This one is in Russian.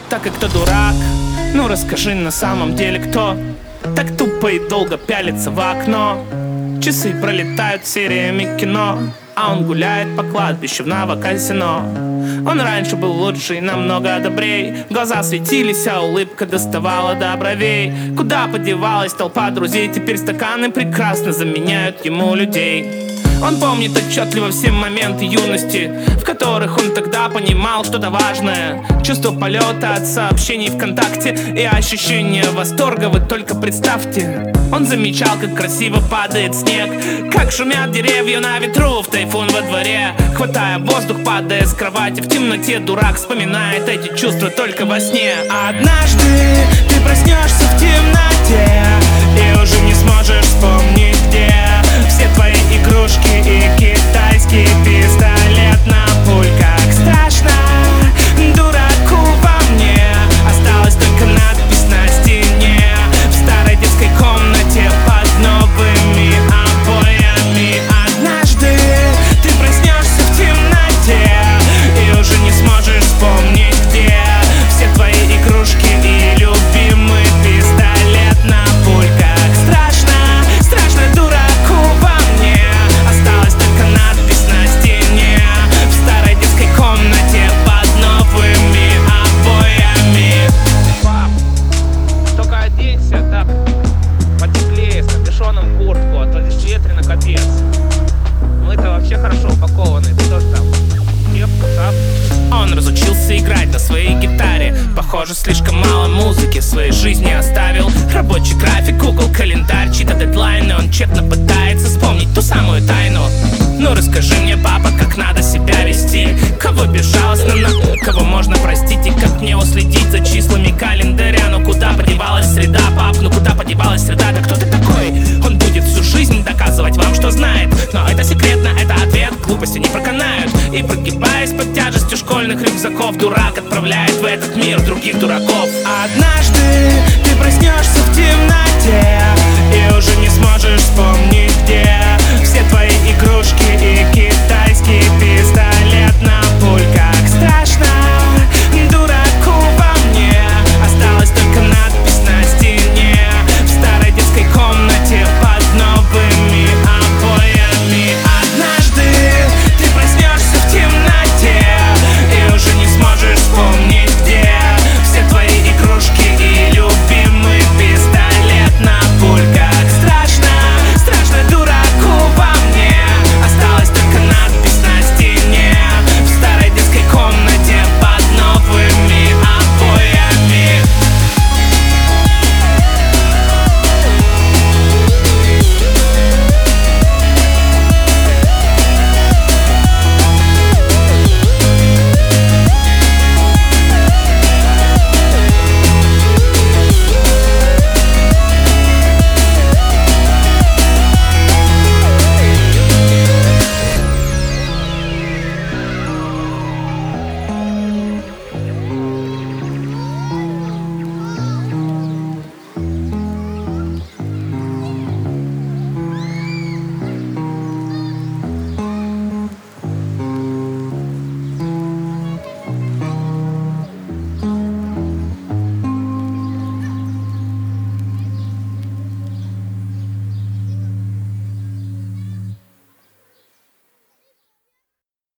Так и кто дурак? Ну расскажи на самом деле кто так тупо и долго пялится в окно. Часы пролетают сериями кино, а он гуляет по кладбищу в Новоказино. Он раньше был лучше и намного добрей. Глаза светились, а улыбка доставала до бровей. Куда подевалась толпа друзей? Теперь стаканы прекрасно заменяют ему людей. Он помнит отчетливо все моменты юности, в которых он тогда понимал что-то важное. Чувство полета от сообщений ВКонтакте и ощущение восторга, вы только представьте. Он замечал, как красиво падает снег, как шумят деревья на ветру в тайфун во дворе. Хватая воздух, падая с кровати в темноте, дурак вспоминает эти чувства только во сне. А однажды ты проснешься в темноте и уже не сможешь вспомнить, где все твои игрушки и китайский пистолет на пульках. Страшно дураку во мне, осталась только надпись на стене в старой детской комнате под новыми обоями. Однажды ты проснешься в темноте и уже не сможешь вспомнить, где все твои игрушки и любимый пистолет на пульках. Страшно, страшно дураку во мне, осталась только надпись на стене в старой детской комнате под новыми обоями. Пап, только оденься так потеплее, с капюшоном куртку, а то здесь ветрено капец. Мы-то вообще хорошо упакованы, ты тоже там кепку, шапку. Он разучился играть на своей гитаре. Похоже, слишком мало музыки в своей жизни оставил. Рабочий график, Google календарь, чьи-то дедлайны. Он тщетно пытается вспомнить ту самую тайну. Ну расскажи мне, папа, как надо себя вести, кого безжалостно, кого можно простить, и как мне уследить за числами календаря. Ну куда подевалась среда, пап, ну куда подевалась среда? Да кто ты такой? Он будет всю жизнь доказывать вам, что знает, но это секретно, это ответ, глупости не проканают. И прогибаясь под тяжестью школьных рюкзаков, дурак отправляет в этот мир других дураков. А однажды ты проснешься в темноте и уже не сможешь вспомнить, где